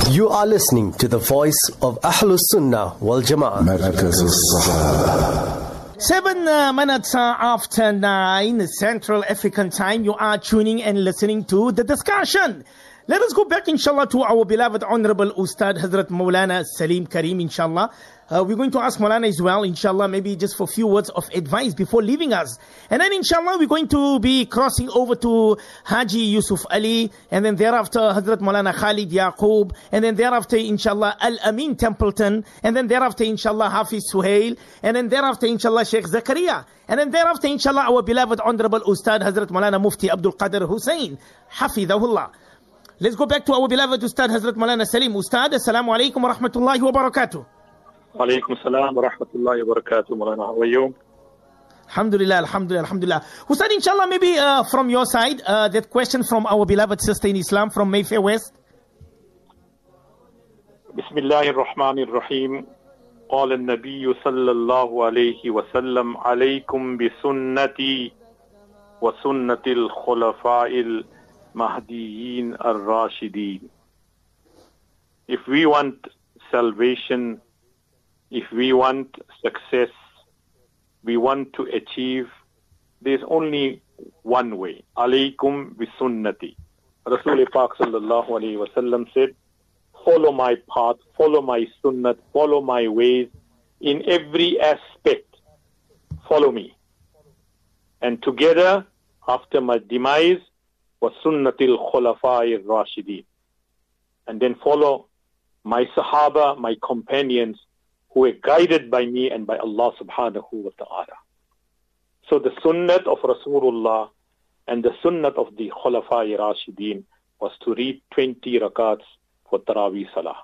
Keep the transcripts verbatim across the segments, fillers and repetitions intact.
You are listening to the voice of Ahlus Sunnah wal Jama'ah. Seven uh, minutes uh, after nine Central African time, you are tuning and listening to the discussion. Let us go back, inshallah, to our beloved Honorable Ustad Hazrat Maulana Salim Karim, inshallah. Uh, we're going to ask Maulana as well, inshallah, maybe just for a few words of advice before leaving us. And then, inshallah, we're going to be crossing over to Haji Yusuf Ali, and then thereafter, Hazrat Maulana Khalid Yaqub, and then thereafter, inshallah, Al-Amin Templeton, and then thereafter, inshallah, Hafiz Suhail, and then thereafter, inshallah, Sheikh Zakaria, and then thereafter, inshallah, our beloved Honorable Ustad Hazrat Maulana Mufti Abdul Qadir Hussein, Hafidahullah. Let's go back to our beloved Ustad Hazrat Maulana Salim. Ustad, Assalamu alaikum wa rahmatullahi wa barakatuh. Alaikum assalam wa rahmatullahi wa barakatuh. Maulana, how are you? Alhamdulillah, alhamdulillah, alhamdulillah. Ustad, inshallah, maybe uh, from your side, uh, that question from our beloved sister in Islam from Mayfair West. Bismillahir Rahmanir Rahim. قال النبي صلى الله عليه وسلم عليكم بسنتي وسنة الخلفاء Mahdiyin ar-Rashidin. If we want salvation, if we want success, we want to achieve, there's only one way. Alaykum bi sunnati. Rasul Pak sallallahu alayhi wa sallam said, follow my path, follow my sunnat, follow my ways in every aspect. Follow me. And together, after my demise, was sunnatil khulafa'ir rashidin, and then follow my sahaba, my companions who were guided by me and by Allah subhanahu wa ta'ala. So the sunnat of Rasulullah and the sunnat of the khulafa'ir rashidin was to read twenty rakats for Taraweeh Salah.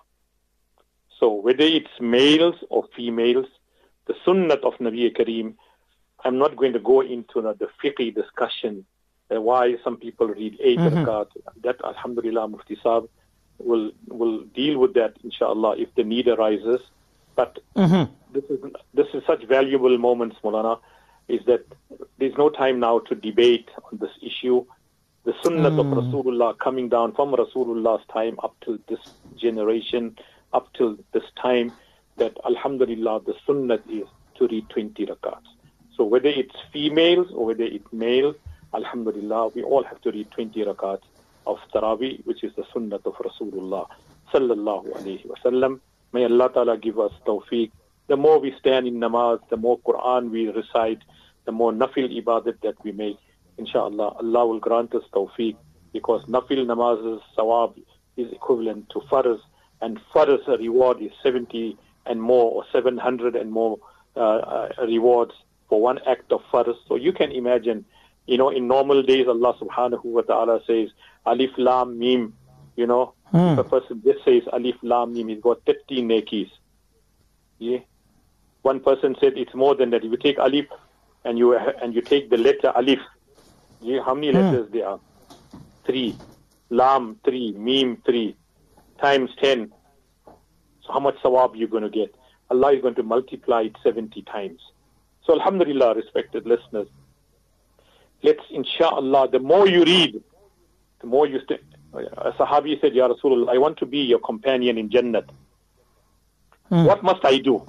So whether it's males or females, the sunnat of Nabi Kareem, I'm not going to go into the fiqh discussion why some people read eight mm-hmm. rakat. That, alhamdulillah, Mufti Saab will will deal with that, inshallah, if the need arises. But mm-hmm. this is this is such valuable moments, Maulana, is that there's no time now to debate on this issue. The sunnah mm. of Rasulullah coming down from Rasulullah's time up to this generation, up till this time, that alhamdulillah, the sunnah is to read twenty rakats. So whether it's females or whether it's males, alhamdulillah, we all have to read twenty rakats of Taraweeh, which is the sunnah of Rasulullah sallallahu alayhi wa sallam. May Allah ta'ala give us tawfiq. The more we stand in namaz, the more Quran we recite, the more nafil ibadat that we make, inshallah, Allah will grant us tawfiq, because nafil namaz's sawab is equivalent to farz, and farz reward is seventy and more, or seven hundred and more uh, uh, rewards for one act of farz. So you can imagine, you know, in normal days, Allah subhanahu wa ta'ala says, Alif Lam Mim, you know, hmm. if a person just says Alif Lam Mim, he's got thirteen nekis. Yeah. One person said it's more than that. If you take Alif and you and you take the letter Alif, yeah, how many hmm. letters there are? Three. Lam, three. Mim, three. Times ten. So how much sawab you're going to get? Allah is going to multiply it seventy times. So alhamdulillah, respected listeners, let's, inshallah, the more you read, the more you stay. A Sahabi said, Ya Rasulullah, I want to be your companion in Jannat. Hmm. What must I do?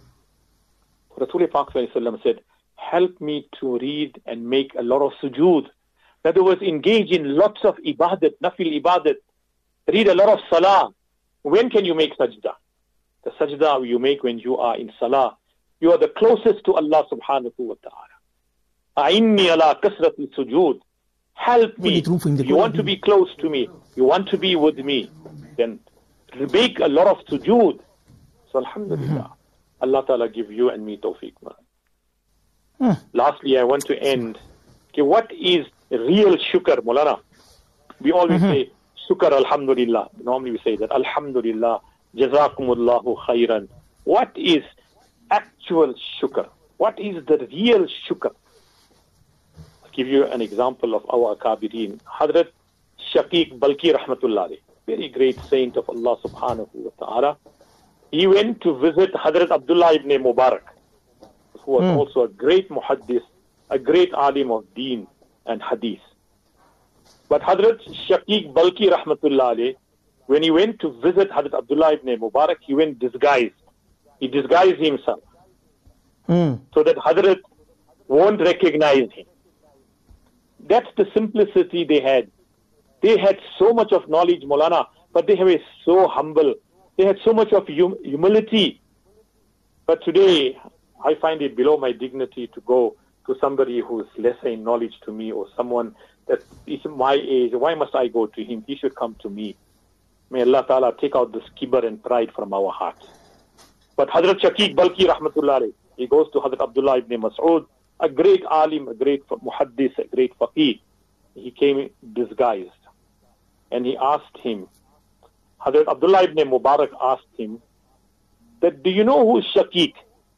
Rasulullah said, help me to read and make a lot of sujood. In other words, engage in lots of ibadat, nafil ibadat. Read a lot of salah. When can you make sajda? The sajda you make when you are in salah. You are the closest to Allah subhanahu wa ta'ala. A'inni ala kasrati sujood. Help me. You want to be close to me. You want to be with me. Then make a lot of sujood. So alhamdulillah, Allah ta'ala give you and me tawfiq. Hmm. Lastly, I want to end. Okay, what is real shukr, Maulana? We always mm-hmm. say, shukr alhamdulillah. Normally we say that, alhamdulillah, jazakumullahu khairan. What is actual shukr? What is the real shukr? I'll give you an example of our akabirin. Hadrat Shaqiq Balki rahmatullah, very great saint of Allah subhanahu wa ta'ala. He went to visit Hadrat Abdullah ibn Mubarak, who was mm. also a great muhaddis, a great alim of deen and hadith. But Hadrat Shaqiq Balki rahmatullah alayh when he went to visit Hazrat Abdullah ibn Mubarak, he went disguised. He disguised himself Mm. so that Hazrat won't recognize him. That's the simplicity they had. They had so much of knowledge, Maulana, but they were so humble. They had so much of hum- humility. But today, I find it below my dignity to go to somebody who's lesser in knowledge to me, or someone that is my age. Why must I go to him? He should come to me. May Allah Ta'ala take out this kibr and pride from our hearts. But Hazrat Shaqiq Balki Rahmatullah alayh, he goes to Hazrat Abdullah ibn Mas'ud, a great alim, a great muhaddis, a great faqih. He came disguised. And he asked him, Hazrat Abdullah ibn Mubarak asked him, that do you know who is Shaqiq?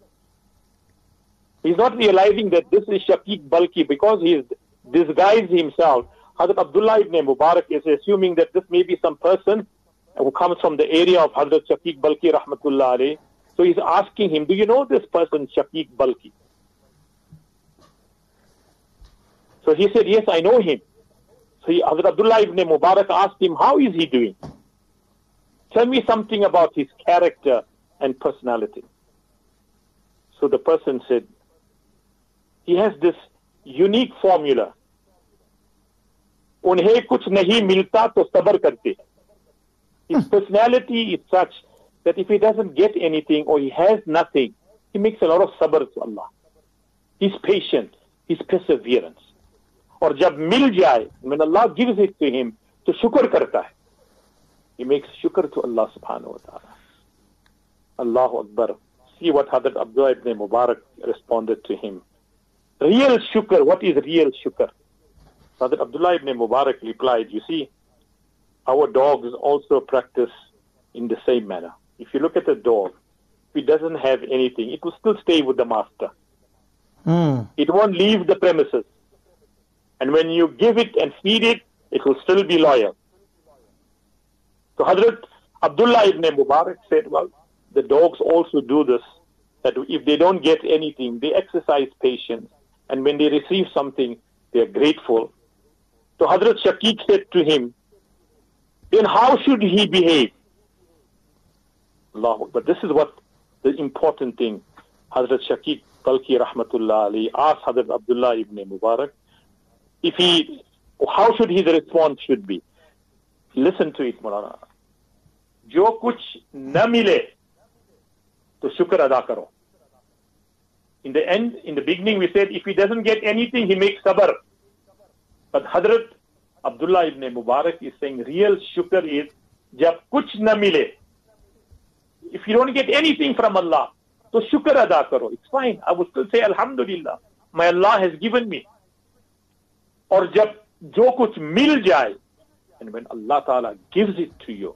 He's not realizing that this is Shaqiq Balki because he is disguised himself. Hazrat Abdullah ibn Mubarak is assuming that this may be some person who comes from the area of Hazrat Shaqiq Balki Rahmatullah alayh. So he's asking him, do you know this person, Shaqiq Balki? So he said, yes, I know him. So he, Hazrat Abdullah ibn Mubarak asked him, how is he doing? Tell me something about his character and personality. So the person said, he has this unique formula. Unhe kuch nahi milta to sabr karte. His personality is such that if he doesn't get anything or he has nothing, he makes a lot of sabr to Allah. He's patient, he's perseverance. Or jab mil jaye, when Allah gives it to him, to shukr karta hai. He makes shukr to Allah subhanahu wa ta'ala. Allahu Akbar. See what Hazrat Abdullah ibn Mubarak responded to him. Real shukr, what is real shukr? Hazrat Abdullah ibn Mubarak replied, you see, our dogs also practice in the same manner. If you look at a dog, if it doesn't have anything, it will still stay with the master. Mm. It won't leave the premises. And when you give it and feed it, it will still be loyal. So Hazrat Abdullah ibn Mubarak said, well, the dogs also do this, that if they don't get anything, they exercise patience. And when they receive something, they are grateful. So Hazrat Shaqiq said to him, then how should he behave? Allah, but this is what the important thing. Hazrat Shaqiq Balki Rahmatullah Ali asked Hazrat Abdullah ibn Mubarak, if he, how should his response should be? Listen to it, Maulana. Jo kuch na mile, to shukr ada karo. In the end, in the beginning we said, if he doesn't get anything, he makes sabr. But Hazrat Abdullah ibn Mubarak is saying, real shukr is, jab kuch na mile. If you don't get anything from Allah, so shukr ada karo. It's fine. I will still say, Alhamdulillah, my Allah has given me. Or jab jo kuch mil jaye, and when Allah Ta'ala gives it to you,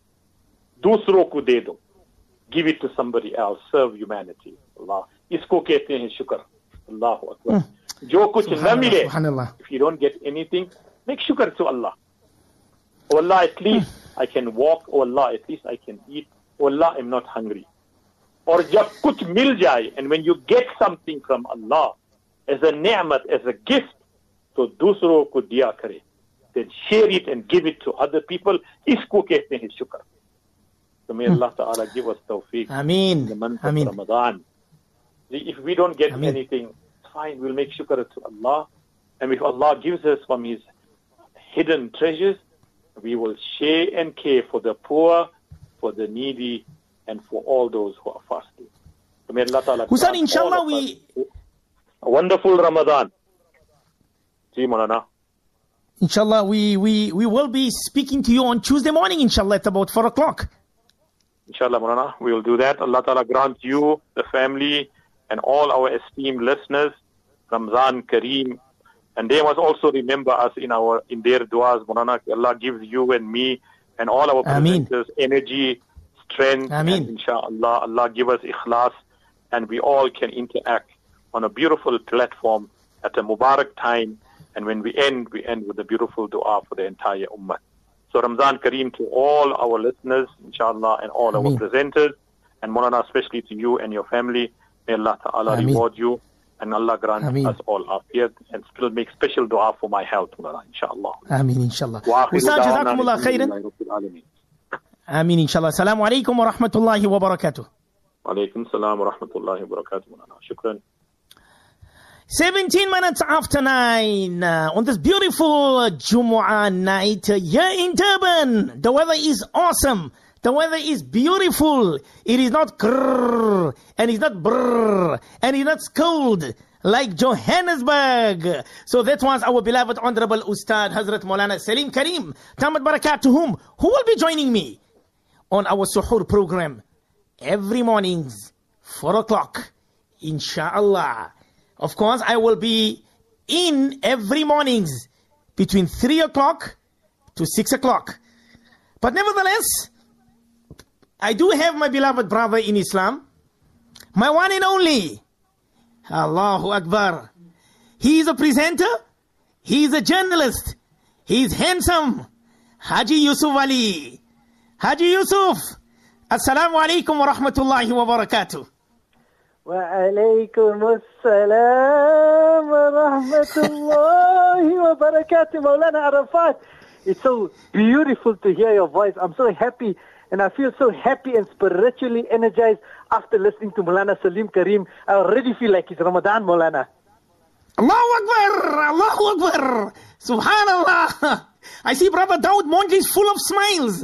dusro ko de do. Give it to somebody else. Serve humanity. Allah. Isko kehte hain shukr. Allahu Akbar. Jo kuch na mile. If you don't get anything, make shukr to Allah. Oh Allah, at least I can walk. Oh Allah, at least I can eat. Oh Allah, I'm not hungry. Or jab kuch mil jaye, and when you get something from Allah as a ni'mat, as a gift, so dusro ko diya kare. Then share it and give it to other people. Isko kehte hain shukr. So may Allah Ta'ala give us tawfiq. Ameen. In the month of Ameen. Ramadan. If we don't get Ameen. anything, it's fine. We'll make shukr to Allah. And if Allah gives us from His hidden treasures, we will share and care for the poor, for the needy, and for all those who are fasting. So may Allah Ta'ala Hussain, grant inshallah, all of we... us a wonderful Ramadan. Ji Maulana. Inshallah, we, we, we will be speaking to you on Tuesday morning, inshallah, at about four o'clock. Inshallah, Maulana, we will do that. Allah Ta'ala grant you, the family, and all our esteemed listeners, Ramzan Kareem. And they must also remember us in our in their du'as, Maulana. Allah gives you and me and all our Ameen. presenters energy, strength, Ameen. and inshallah, Allah give us ikhlas, and we all can interact on a beautiful platform at a Mubarak time. And when we end, we end with a beautiful dua for the entire ummah. So Ramzan Kareem to all our listeners, inshallah, and all Ameen. our presenters, and Maulana, especially to you and your family. May Allah Ta'ala Ameen. reward you, and Allah grant Ameen. us all afiyat, and still make special dua for my health, Maulana, inshallah. Ameen, inshallah. Wa akhiru Ustad, da'wana jazakumullah khairan. alhamdulillahi rabbil alameen. Ameen, inshallah. Assalamu alaikum wa rahmatullahi wa barakatuh. Alaikum salam wa rahmatullahi wa barakatuh. Shukran. seventeen minutes after nine uh, on this beautiful Jumu'ah night uh, here in Durban. The weather is awesome. The weather is beautiful. It is not grrr, and it's not brrr, and it's not cold like Johannesburg. So that was our beloved Honorable Ustad Hazrat Maulana Salim Karim, Tamat Barakat, to whom who will be joining me on our Suhoor program every mornings, four o'clock, inshallah. Of course, I will be in every mornings between three o'clock to six o'clock. But nevertheless, I do have my beloved brother in Islam, my one and only, Allahu Akbar. He is a presenter, he is a journalist, he is handsome, Haji Yusuf Ali. Haji Yusuf, Assalamu alaikum wa rahmatullahi wa barakatuh. Wa alaikum assalam wa rahmatullahi wa barakatuh. Maulana Arafat, it's so beautiful to hear your voice. I'm so happy, and I feel so happy and spiritually energized after listening to Maulana Salim Karim. I already feel like it's Ramadan, Maulana. Allahu Akbar, Allahu Akbar, Subhanallah. I see Brother Dawood Monji is full of smiles.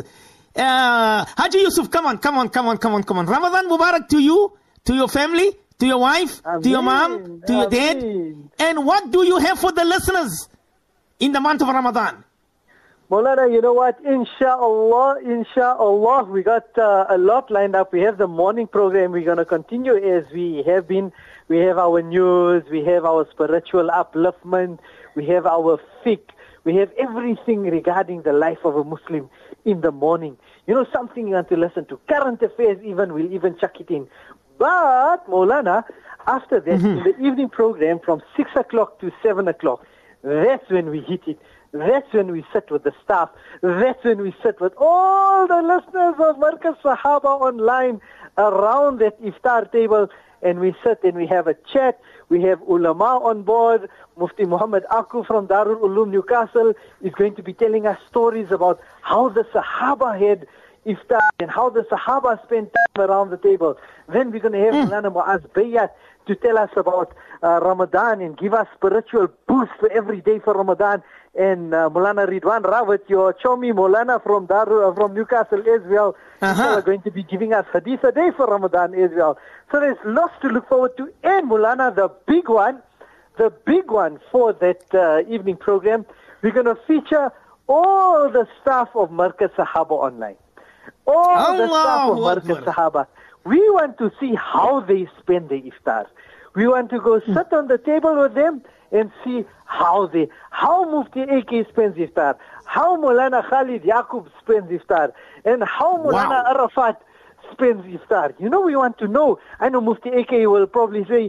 Uh, Haji Yusuf, come on, come on, come on, come on, come on. Ramadan Mubarak to you, to your family, to your wife, Ameen, to your mom, to your Ameen. dad. And what do you have for the listeners in the month of Ramadan? Maulana, you know what? Insha'Allah, Insha'Allah, we got uh, a lot lined up. We have the morning program. We're going to continue as we have been. We have our news. We have our spiritual upliftment. We have our fiqh. We have everything regarding the life of a Muslim in the morning. You know, something you want to listen to. Current affairs even, we'll even chuck it in. But, Maulana, after that, mm-hmm. in the evening program from six o'clock to seven o'clock, that's when we hit it. That's when we sit with the staff. That's when we sit with all the listeners of Markaz Sahaba online around that iftar table, and we sit and we have a chat. We have ulama on board. Mufti Muhammad Aku from Darul Ulum Newcastle is going to be telling us stories about how the Sahaba had iftar and how the Sahaba spent time around the table. Then we're going to have Maulana mm. Muaz Bayat to tell us about uh, Ramadan and give us spiritual boost for every day for Ramadan. And uh, Maulana Ridwan Rawat, your chomi Maulana from Darul, uh, from Newcastle as well, uh-huh. are going to be giving us hadith a day for Ramadan as well. So there's lots to look forward to. And Maulana, the big one, the big one for that uh, evening program, we're going to feature all the staff of Markaz Sahaba online. All Allah the staff of Markaz Sahaba. We want to see how they spend their iftar. We want to go sit on the table with them and see how they, how Mufti A K spends iftar, how Maulana Khalid Yaqub spends iftar, and how Maulana wow. Arafat spends iftar. You know, we want to know. I know Mufti A K will probably say,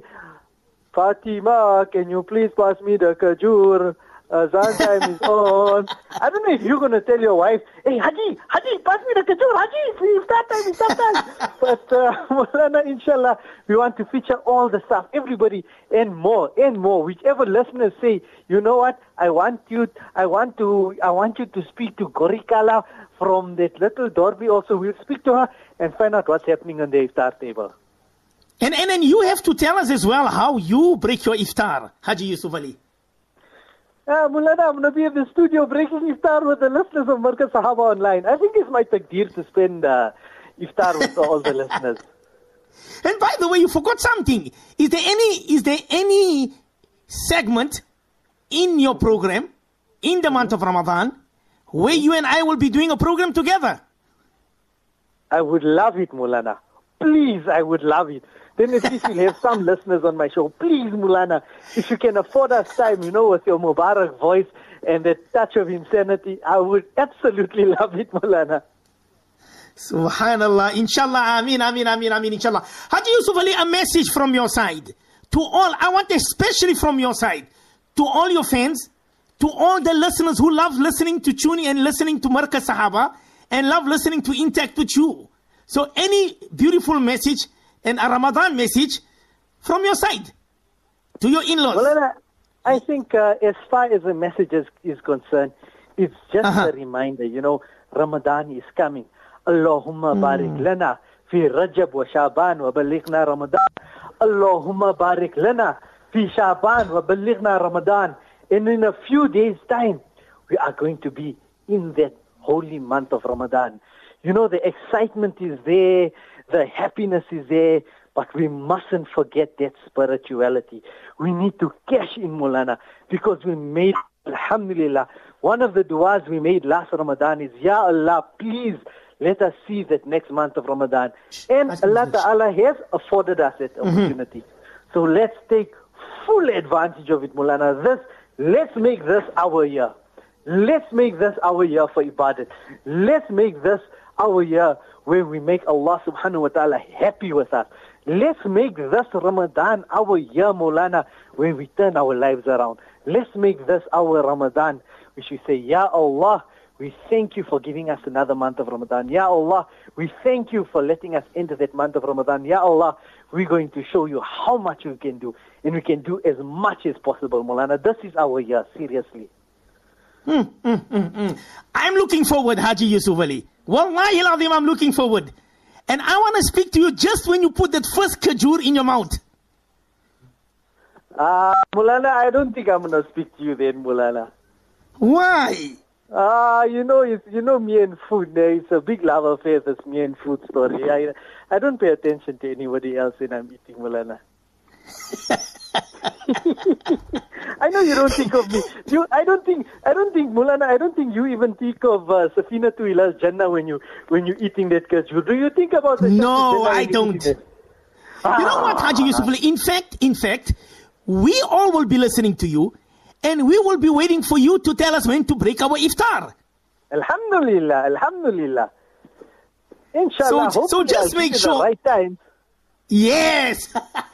Fatima, can you please pass me the kajur? Azan time is on. I don't know if you're going to tell your wife, hey, Haji, Haji, pass me the kajur, Haji, iftar time, iftar time. But, uh, Maulana, inshallah, we want to feature all the stuff, everybody, and more, and more. Whichever listeners say, you know what, I want you, I want to, I want you to speak to Gorikala from that little Dorby also. We'll speak to her and find out what's happening on the iftar table. And, and, and you have to tell us as well how you break your iftar, Haji Yusuf Ali. Uh, Mulana, I'm going to be in the studio breaking iftar with the listeners of Markaz Sahaba online. I think it's my takdeer to spend uh, iftar with all the listeners. And by the way, you forgot something. Is there any is there any segment in your program in the month of Ramadan where you and I will be doing a program together? I would love it, Mulana. Please, I would love it. Then at least we'll have some listeners on my show. Please, Mulana, if you can afford us time, you know, with your Mubarak voice and that touch of insanity, I would absolutely love it, Mulana. Subhanallah. Inshallah. Ameen, ameen, ameen, ameen. Inshallah. Haji Yusuf Ali, a message from your side. To all, I want especially from your side, to all your fans, to all the listeners who love listening to tuning and listening to Markaz Sahaba and love listening to Interact with you. So any beautiful message and a Ramadan message from your side to your in-laws. Well, I think uh, as far as the message is, is concerned, it's just uh-huh. a reminder, you know, Ramadan is coming. Allahumma barik lana fi Rajab wa Shaban wa ballighna Ramadan. Allahumma barik lana fi Shaban wa ballighna Ramadan. And in a few days' time, we are going to be in that holy month of Ramadan. You know, the excitement is there, the happiness is there, but we mustn't forget that spirituality. We need to cash in, Maulana, because we made, alhamdulillah, one of the du'as we made last Ramadan is, Ya Allah, please let us see that next month of Ramadan. And Allah Ta'ala has afforded us that opportunity. Mm-hmm. So let's take full advantage of it, Maulana. This, let's make this our year. Let's make this our year for ibadat. Let's make this our year where we make Allah subhanahu wa ta'ala happy with us. Let's make this Ramadan our year, Maulana, where we turn our lives around. Let's make this our Ramadan, which we say, Ya Allah, we thank you for giving us another month of Ramadan. Ya Allah, we thank you for letting us into that month of Ramadan. Ya Allah, we're going to show you how much we can do, and we can do as much as possible, Maulana. This is our year, seriously. Mm, mm, mm, mm. I'm looking forward, Haji Yusuf Ali. Wallahi al-Azim, I'm looking forward. And I want to speak to you just when you put that first kajur in your mouth. Ah, uh, Maulana, I don't think I'm going to speak to you then, Maulana. Why? Ah, uh, you know, it's, you know me and food. It's a big love affair, this me and food story. I, I don't pay attention to anybody else when I'm eating, Maulana. I know you don't think of me. You, I don't think, I don't think, Maulana, I don't think you even think of uh, Safina to Ilal Jannah when you when you're eating that kajur. Do you think about that? No, I don't. You ah. know what, Haji Yusuf Ali? In fact, in fact, we all will be listening to you, and we will be waiting for you to tell us when to break our iftar. Alhamdulillah, Alhamdulillah. Inshallah. So, so just I'll make sure. The right time. Yes.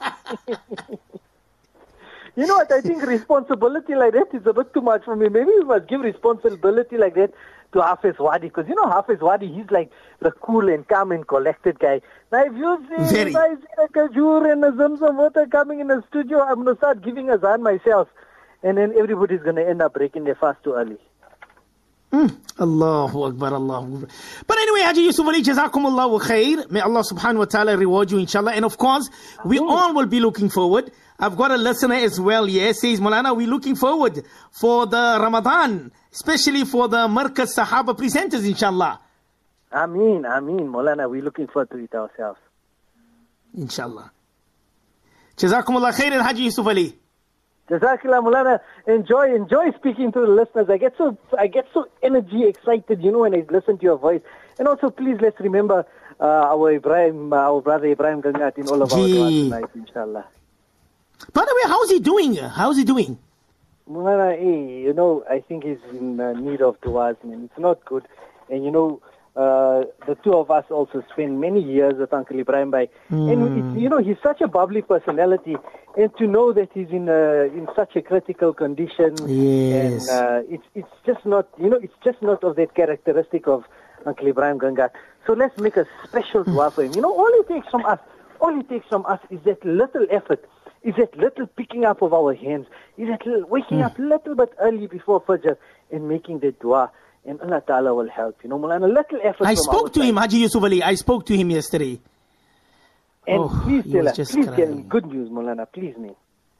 You know what, I think responsibility like that is a bit too much for me. Maybe we must give responsibility like that to Hafiz Wadi. Because you know Hafiz Wadi, he's like the cool and calm and collected guy. Now if you see, if I see a kajur and a zamzam water coming in the studio, I'm going to start giving azan myself. And then everybody's going to end up breaking their fast too early. Mm. Allahu Akbar, Allahu Akbar. But anyway, Haji Yusuf Ali, Jazakumullahu khair. May Allah subhanahu wa ta'ala reward you, inshallah. And of course, we mm. all will be looking forward. I've got a listener as well, yes, says, Maulana, we're looking forward for the Ramadan, especially for the Markaz Sahaba presenters, inshallah. Ameen, Ameen, Maulana, we're looking forward to it ourselves. Inshallah. Jazakumullah khairan, Haji Yusuf Ali. Jazakallah, Maulana. Enjoy, enjoy speaking to the listeners. I get so, I get so energy excited, you know, when I listen to your voice. And also, please, let's remember uh, our Ibrahim, uh, our brother Ibrahim Gangat in all of our du'as tonight, inshallah. By the way, how's he doing? How's he doing? Maulana, hey, you know, I think he's in uh, need of du'as, man. It's not good. And, you know, uh, the two of us also spent many years with Uncle Ibrahim Bhai. Mm. And, it's, you know, he's such a bubbly personality. And to know that he's in a, in such a critical condition. Yes. And uh, it's, it's just not, you know, it's just not of that characteristic of Uncle Ibrahim Gangat. So let's make a special dua for him. You know, all it takes from us, all it takes from us is that little effort. Is that little picking up of our hands? Is that little waking mm. up a little bit early before Fajr and making the dua? And Allah Ta'ala will help. You know, Maulana, little effort I from spoke to side. him, Haji Yusuf Ali. I spoke to him yesterday. And oh, please tell us, please crying. tell him good news, Maulana, please, me.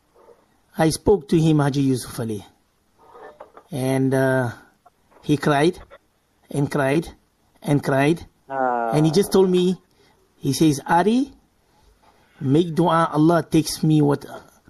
I spoke to him, Haji Yusuf Ali. And uh, he cried and cried and cried. Ah. And he just told me, he says, Ari, make dua, Allah takes me what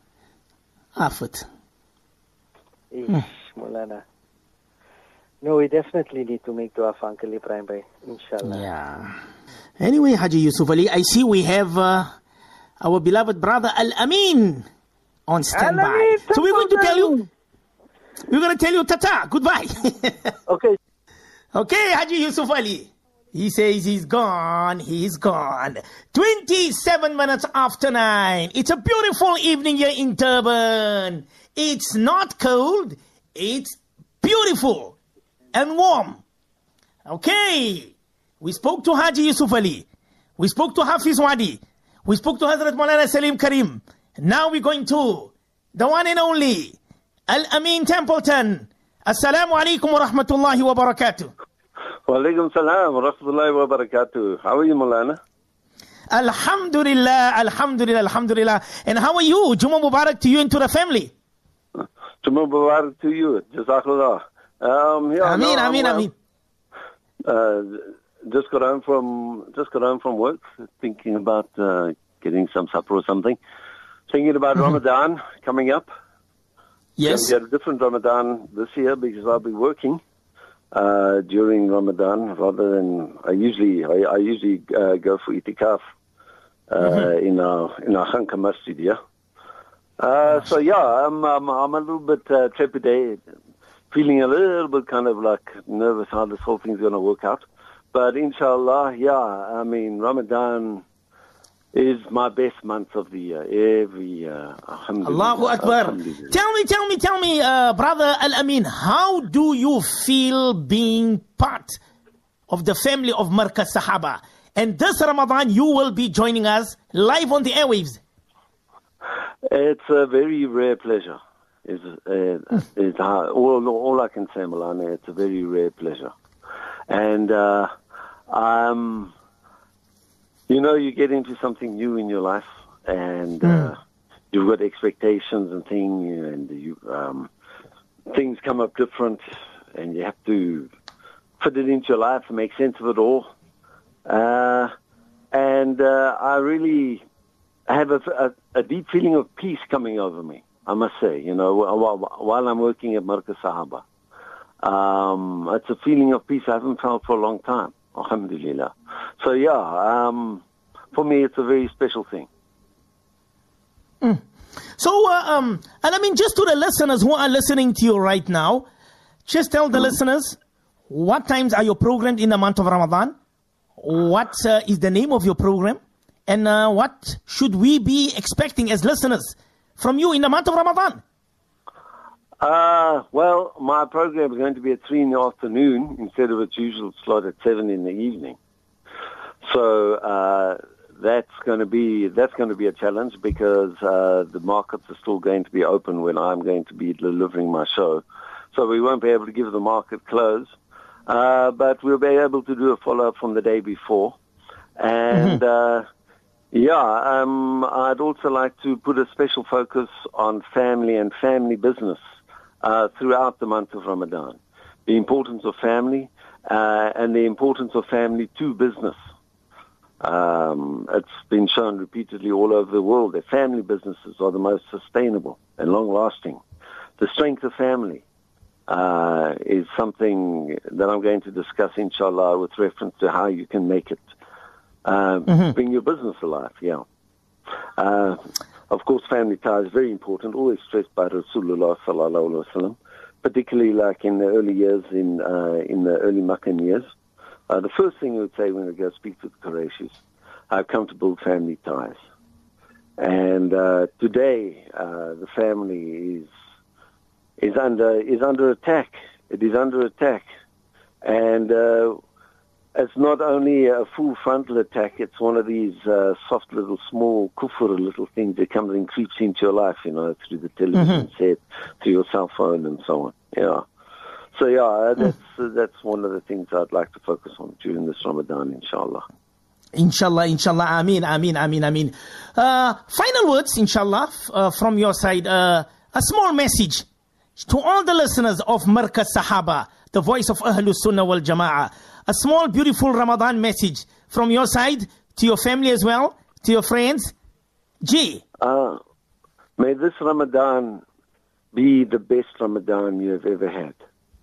afat. Ish, hmm. Maulana. No, we definitely need to make dua for Uncle Ibrahim Bhai, inshallah. Yeah. Anyway, Haji Yusuf Ali, I see we have uh, our beloved brother Al-Amin on standby. Al-Amin, so we're going to tell you, we're going to tell you tata, goodbye. Okay. Okay, Haji Yusuf Ali. He says he's gone, he's gone. twenty-seven minutes after nine. It's a beautiful evening here in Durban. It's not cold, it's beautiful and warm. Okay. We spoke to Haji Yusuf Ali. We spoke to Hafiz Wadi. We spoke to Hazrat Maulana Salim Karim. Now we're going to the one and only Al-Amin Templeton. Assalamu alaikum wa rahmatullahi wa barakatuh. Wa alaikum salam wa rahmatullahi wa barakatuh. How are you, Maulana? Alhamdulillah, Alhamdulillah, Alhamdulillah. And how are you? Jummah Mubarak to you and to the family. Jummah Mubarak to you. Jazakallah. Um, yeah, Ameen, no, Ameen, I'm, Ameen. Uh, just got home from just got home from work, thinking about uh, getting some supper or something. Thinking about Mm-hmm. Ramadan coming up. Yes. We had a different Ramadan this year because I'll be working uh, during Ramadan rather than I usually I, I usually uh, go for itikaf uh, Mm-hmm. in our in our Khanka Masjid. Yeah. Uh, so yeah, I'm, I'm I'm a little bit uh, trepidated, feeling a little bit kind of like nervous how this whole thing's going to work out. But inshallah, yeah, I mean Ramadan is my best month of the year. Every year. Alhamdulillah. Allahu Akbar. Alhamdulillah. Tell me, tell me, tell me, uh, brother Al-Amin, how do you feel being part of the family of Markaz Sahaba? And this Ramadan, you will be joining us live on the airwaves. It's a very rare pleasure. It's, uh, it's hard. All, all I can say, Maulana, it's a very rare pleasure. And uh, um, you know, you get into something new in your life, and uh, you've got expectations and things, and you, um, things come up different, and you have to fit it into your life and make sense of it all. Uh, and uh, I really have a, a, a deep feeling of peace coming over me, I must say, you know, while, while I'm working at Markaz Sahaba. Um, it's a feeling of peace I haven't felt for a long time, alhamdulillah. So yeah, um, for me it's a very special thing. Mm. So, uh, um, and I mean, just to the listeners who are listening to you right now, just tell the mm. listeners, what times are you programmed in the month of Ramadan? What uh, is the name of your program? And uh, what should we be expecting as listeners from you in the month of Ramadan? Uh, well, my program is going to be at three in the afternoon instead of its usual slot at seven in the evening. So uh, that's going to be that's going to be a challenge because uh, the markets are still going to be open when I'm going to be delivering my show. So we won't be able to give the market close, uh, but we'll be able to do a follow-up from the day before. And mm-hmm. uh, yeah, um, I'd also like to put a special focus on family and family business. Uh, throughout the month of Ramadan. The importance of family uh, and the importance of family to business. Um, it's been shown repeatedly all over the world that family businesses are the most sustainable and long-lasting. The strength of family uh, is something that I'm going to discuss, inshallah, with reference to how you can make it, uh, mm-hmm. bring your business alive, yeah. Uh, Of course, family ties is very important, always stressed by Rasulullah sallallahu alaihi wasallam, particularly like in the early years, in uh, in the early Meccan years. Uh, the first thing we would say when we go speak to the Qurayshis, I've come to build family ties. And uh, today, uh, the family is is under is under attack. It is under attack, and uh, it's not only a full frontal attack, it's one of these uh, soft little small kufr little things that comes and creeps into your life, you know, through the television mm-hmm. set, through your cell phone and so on. Yeah. So yeah, that's mm. uh, that's one of the things I'd like to focus on during this Ramadan, inshallah. Inshallah, inshallah, ameen, ameen, ameen, ameen. Uh, final words, inshallah, uh, from your side. Uh, a small message to all the listeners of Markaz Sahaba, the voice of Ahlus Sunnah wal Jama'ah. A small, beautiful Ramadan message from your side to your family as well, to your friends. G. Uh, may this Ramadan be the best Ramadan you have ever had.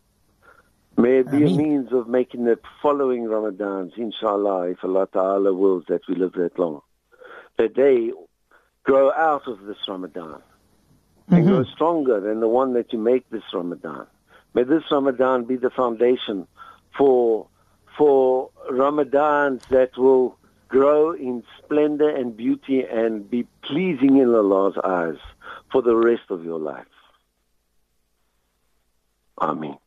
May it be Ameen. a means of making the following Ramadans, inshallah, if Allah Ta'ala wills that we live that long, that they grow out of this Ramadan and mm-hmm. grow stronger than the one that you make this Ramadan. May this Ramadan be the foundation for for Ramadans that will grow in splendor and beauty and be pleasing in Allah's eyes for the rest of your life. Ameen.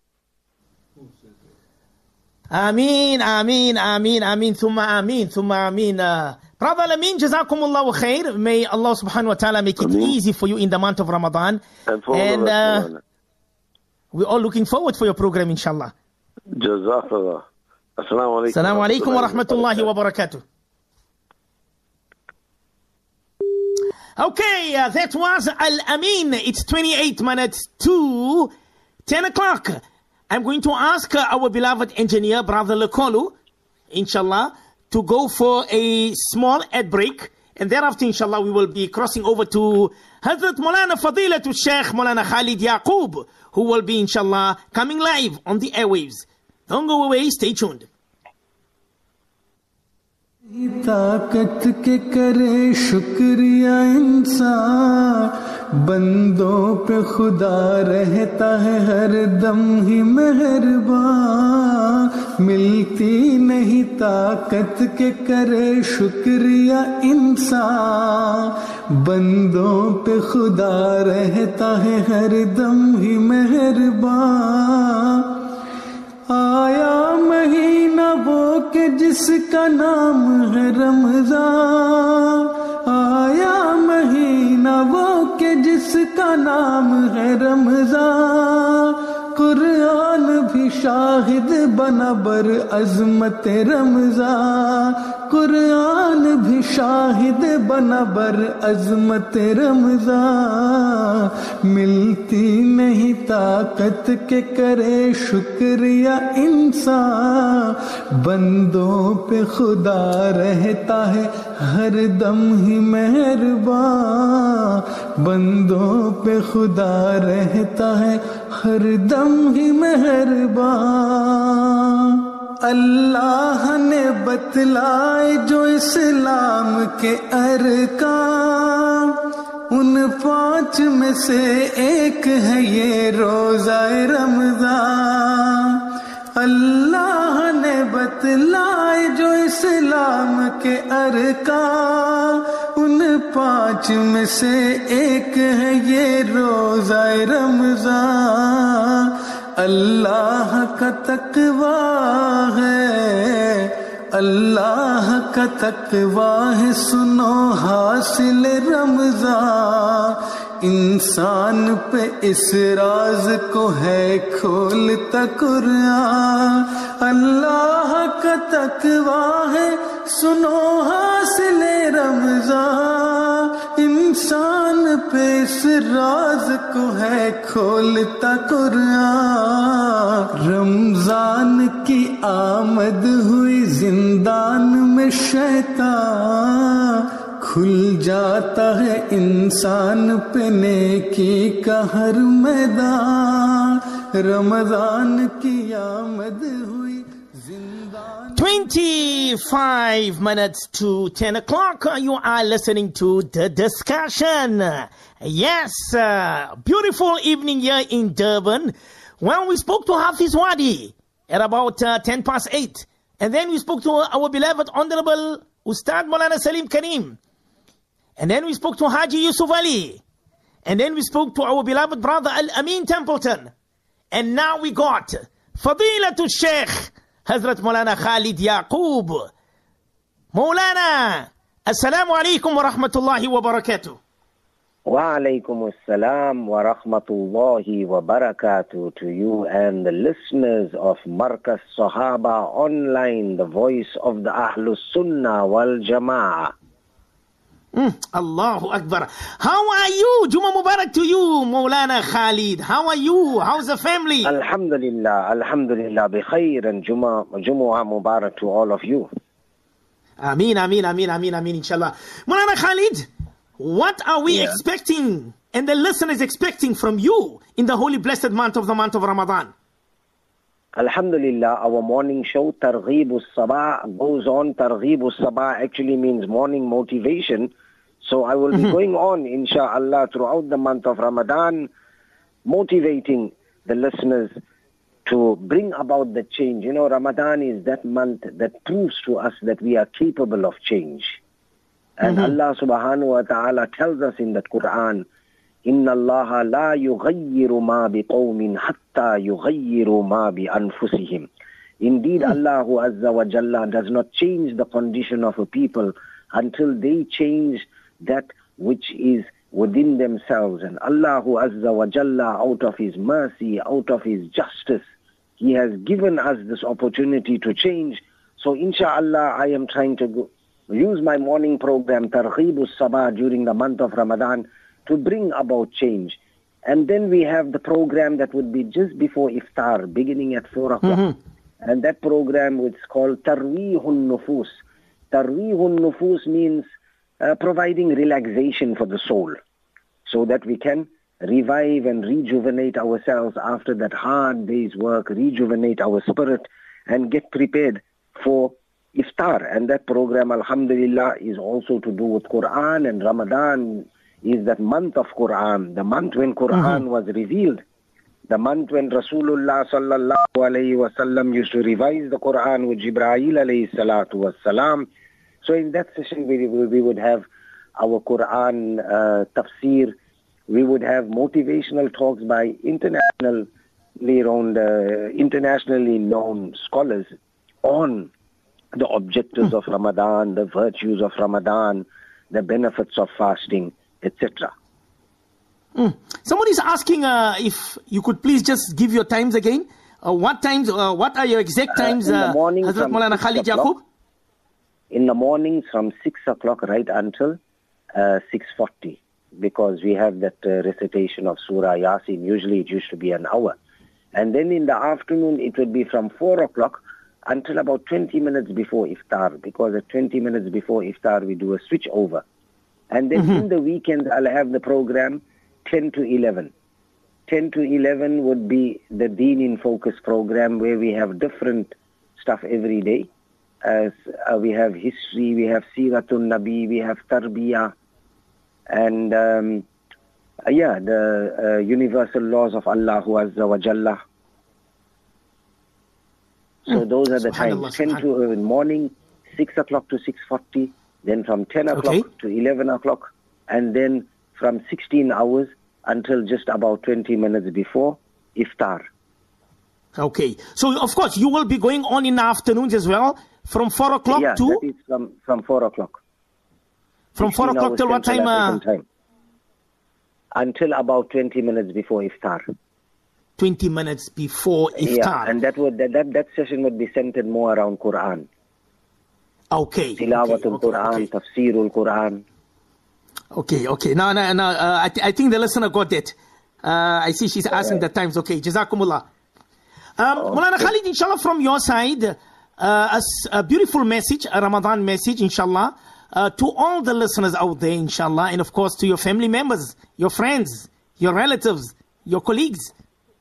Ameen, Ameen, Ameen, Ameen, Thumma Ameen, Thumma Ameen. Uh, Brother Al-Amin, Jazakumullahu khair. May Allah subhanahu wa ta'ala make Ameen. it easy for you in the month of Ramadan. And, for and uh, we're all looking forward for your program, inshallah. Jazakallah. Assalamu alaikum. Assalamu alaikum wa rahmatullahi wa barakatuh. Okay, uh, that was Al-Amin. It's twenty-eight minutes to ten o'clock. I'm going to ask uh, our beloved engineer, Brother Lekolu, inshallah, to go for a small ad break. And thereafter, inshallah, we will be crossing over to Hazrat Maulana Fadilatul Sheikh Maulana Khalid Yaqub, who will be, inshallah, coming live on the airwaves. Don't go away, stay tuned. طاقت کے کرے شکریہ انسان بندوں پہ خدا رہتا ہے ہر دم ہی مہربان ملتی نہیں طاقت کے کرے شکریہ انسان بندوں پہ خدا رہتا ہے ہر دم ہی مہربان آیا مہینہ وہ کہ جس کا نام ہے رمضان آیا مہینہ وہ کہ جس کا نام ہے رمضان قرآن بھی شاہد بنا بر عظمت رمضان قرآن بھی شاہد بنا بر عظمت رمضان ملتی نہیں طاقت کے کرے شکریہ انسان بندوں پہ خدا رہتا ہے ہر دم ہی مہربان بندوں پہ خدا رہتا ہے ہر دم ہی مہربان اللہ نے بتلائے جو اسلام کے ارکان ان پانچ میں سے ایک ہے یہ روزہ رمضان اللہ نے بتلائے جو اسلام کے ارکان ان پانچ میں سے ایک ہے یہ روزہ رمضان اللہ کا تقویٰ ہے اللہ کا تقویٰ ہے سنو حاصل رمضان انسان پہ اس راز کو ہے کھولتا قرآن اللہ کا تقویٰ ہے سنو حاصل رمضان انسان پہ اس راز کو ہے کھولتا قرآن رمضان کی آمد ہوئی زندان میں شیطان کھل جاتا ہے انسان پہ نیکی کا ہر میدان رمضان کی آمد ہوئی twenty-five minutes to ten o'clock. You are listening to The Discussion. Yes, uh, beautiful evening here in Durban. Well, we spoke to Hafiz Wadi at about uh, ten past eight. And then we spoke to our beloved Honorable Ustad Maulana Salim Karim. And then we spoke to Haji Yusuf Ali. And then we spoke to our beloved brother Al-Amin Templeton. And now we got Fadilatul Sheikh Hazrat Maulana Khalid Yaqub. Maulana, Assalamu alaikum wa rahmatullahi wa barakatuh. Wa alaikum assalam wa rahmatullahi wa barakatuh to you and the listeners of Markaz Sahaba Online, the voice of the Ahlus Sunnah wal Jama'ah. Mm, Allahu Akbar. How are you? Juma Mubarak to you, Maulana Khalid. How are you? How's the family? Alhamdulillah, Alhamdulillah, bi khair, and Juma, Jumu'ah Mubarak to all of you. Ameen, Ameen, Ameen, Ameen, Ameen, inshallah. Maulana Khalid, what are we yeah. expecting and the listeners expecting from you in the holy blessed month of the month of Ramadan? Alhamdulillah, our morning show, Targheeb Sabah, goes on. Targheeb Sabah actually means morning motivation. So I will be mm-hmm. going on, inshallah, throughout the month of Ramadan, motivating the listeners to bring about the change. You know, Ramadan is that month that proves to us that we are capable of change. And mm-hmm. Allah subhanahu wa ta'ala tells us in the Quran, إِنَّ اللَّهَ لَا يُغَيِّرُ مَا بِقَوْمٍ حَتَّى يُغَيِّرُ مَا بِأَنفُسِهِمْ. Indeed, Allah Azza wa Jalla does not change the condition of a people until they change that which is within themselves. And Allah Azza wa Jalla, out of His mercy, out of His justice, He has given us this opportunity to change. So inshallah, I am trying to go, use my morning program, Targheeb Sabah, during the month of Ramadan to bring about change. And then we have the program that would be just before iftar, beginning at four o'clock. Mm-hmm. And that program is called Tarweehun Nufus. Tarweehun Nufus means uh, providing relaxation for the soul, so that we can revive and rejuvenate ourselves after that hard day's work, rejuvenate our spirit and get prepared for iftar. And that program, alhamdulillah, is also to do with Quran, and Ramadan is that month of Quran, the month when Quran mm-hmm. was revealed, the month when Rasulullah sallallahu alayhi wa sallam used to revise the Quran with Jibreel alayhi salatu was salam. So in that session we, we would have our Quran uh, tafsir, we would have motivational talks by internationally renowned, uh, internationally known scholars on the objectives mm. of Ramadan, the virtues of Ramadan, the benefits of fasting, et cetera. Mm. Somebody is asking uh, if you could please just give your times again. Uh, what times? Uh, what are your exact times? Uh, in the morning, Hazrat Maulana Khalid Yaqub? In the morning from six o'clock right until uh, six forty, because we have that uh, recitation of Surah Yasin. Usually it used to be an hour. And then in the afternoon it would be from four o'clock until about twenty minutes before iftar, because at twenty minutes before iftar we do a switch over. And then mm-hmm. in the weekend I'll have the program ten to eleven. ten to eleven would be the Deen in Focus program, where we have different stuff every day. As uh, we have history, we have Siratun Nabi, we have Tarbiyah, and um, uh, yeah, the uh, universal laws of Allah Azza wa Jalla. So those are the times, ten to uh, morning, six o'clock to six forty, then from ten o'clock okay. to eleven o'clock, and then from sixteen hours until just about twenty minutes before iftar. Okay. So, of course, you will be going on in the afternoons as well, from four o'clock yeah, to? Yeah, that is from, from four o'clock. From four o'clock till what time? Uh... time? Until about twenty minutes before iftar. twenty minutes before iftar. Yeah, and that would that, that, that session would be centered more around Quran. Okay. Tilawatul okay, Quran, okay. Tafsirul Quran. Okay, okay. No, no, no. Uh, I, th- I think the listener got that. Uh, I see she's asking uh, the times. Okay, Jazakumullah. Um, okay. Maulana Khalid, inshallah, from your side, uh, a, a beautiful message, a Ramadan message, inshallah, uh, to all the listeners out there, inshallah, and of course to your family members, your friends, your relatives, your colleagues.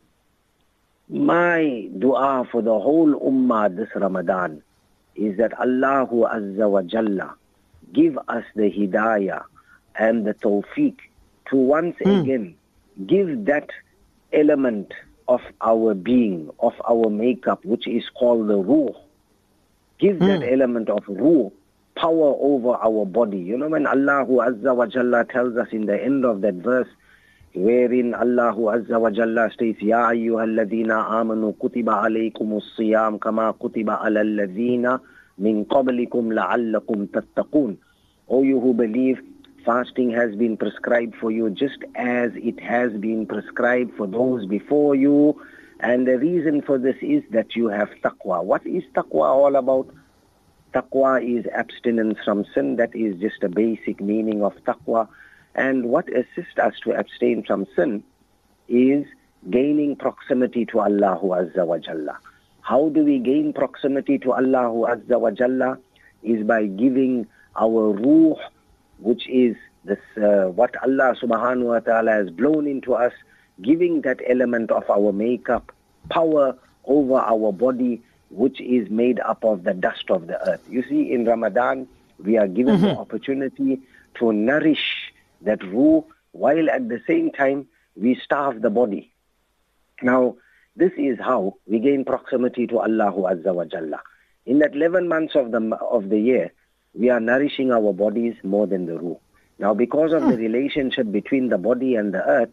My dua for the whole ummah this Ramadan is that Allahu Azza wa Jalla give us the hidayah and the tawfiq to once mm. again give that element of our being, of our makeup, which is called the ruh. Give mm. that element of ruh power over our body. You know, when Allahu Azza wa Jalla tells us in the end of that verse, wherein Allahu Azza wa Jalla states, Ya ayyuhalladhina amanu kutiba alaykumus siyam kama kutiba alal ladhina min qablikum la'allakum tattaqun. O you who believe, fasting has been prescribed for you just as it has been prescribed for those before you. And the reason for this is that you have taqwa. What is taqwa all about? Taqwa is abstinence from sin. That is just a basic meaning of taqwa. And what assists us to abstain from sin is gaining proximity to Allahu Azza wa Jalla. How do we gain proximity to Allahu Azza wa Jalla? Is by giving our ruh, which is this uh, what Allah subhanahu wa ta'ala has blown into us, giving that element of our makeup power over our body, which is made up of the dust of the earth. You see, in Ramadan, we are given mm-hmm. the opportunity to nourish that ruh, while at the same time we starve the body. Now, this is how we gain proximity to Allahu Azza wa Jalla. In that eleven months of the of the year, we are nourishing our bodies more than the ruh. Now, because of hmm. the relationship between the body and the earth,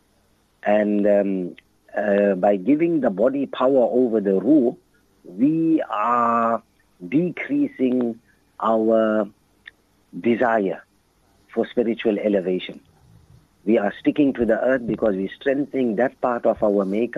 and um, uh, by giving the body power over the ruh, we are decreasing our desire for spiritual elevation. We are sticking to the earth because we're strengthening that part of our makeup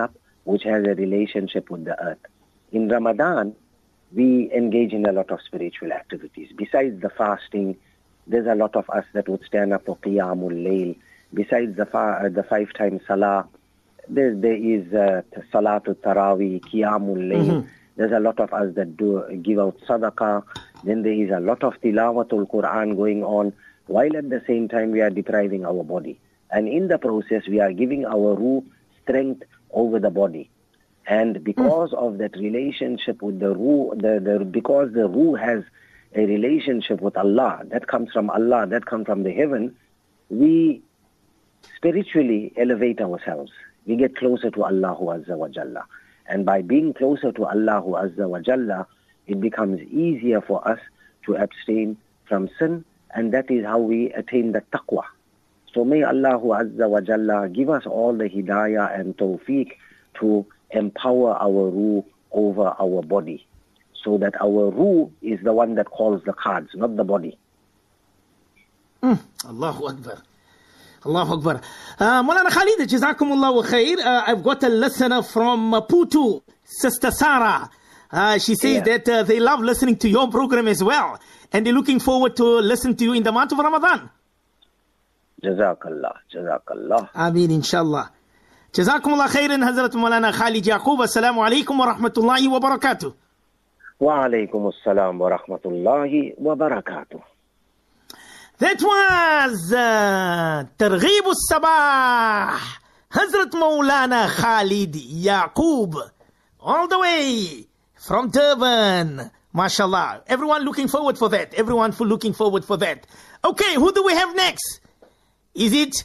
which has a relationship with the earth. In Ramadan, we engage in a lot of spiritual activities. Besides the fasting, there's a lot of us that would stand up for Qiyamul Layl. Besides the, fa- uh, the five-time Salah, there, there is uh, Salatul Taraweeh, Qiyamul Layl. Mm-hmm. There's a lot of us that do give out Sadaqah. Then there is a lot of Tilawatul Quran going on, while at the same time we are depriving our body. And in the process, we are giving our ruh strength over the body. And because mm. of that relationship with the ruh, the, the, because the ruh has a relationship with Allah, that comes from Allah, that comes from the heaven, we spiritually elevate ourselves. We get closer to Allah Azza wa Jalla. And by being closer to Allah Azza wa Jalla, it becomes easier for us to abstain from sin, and that is how we attain the taqwa. So may Allah Azza wa Jalla give us all the hidayah and tawfiq to empower our ruh over our body, so that our ruh is the one that calls the cards, not the body. Mm. Allahu Akbar. Allahu Akbar. Uh, Maulana Khalid, Jazakumullahu khair. Uh, I've got a listener from Maputo, Sister Sarah. Uh, she says yeah. that uh, they love listening to your program as well, and they're looking forward to listen to you in the month of Ramadan. Jazakallah, Jazakallah. Ameen, inshallah. Jazakumullah khairan, Hazrat Maulana Khalid Yaqub. Assalamu alaikum wa rahmatullahi wa barakatuh. Wa alaikum assalam wa rahmatullahi wa barakatuh. That was uh, Targheeb al-Sabah, Hazrat Maulana Khalid Yaqub, all the way from Durban. MashaAllah. Everyone looking forward for that. Everyone for looking forward for that. Okay, who do we have next? Is it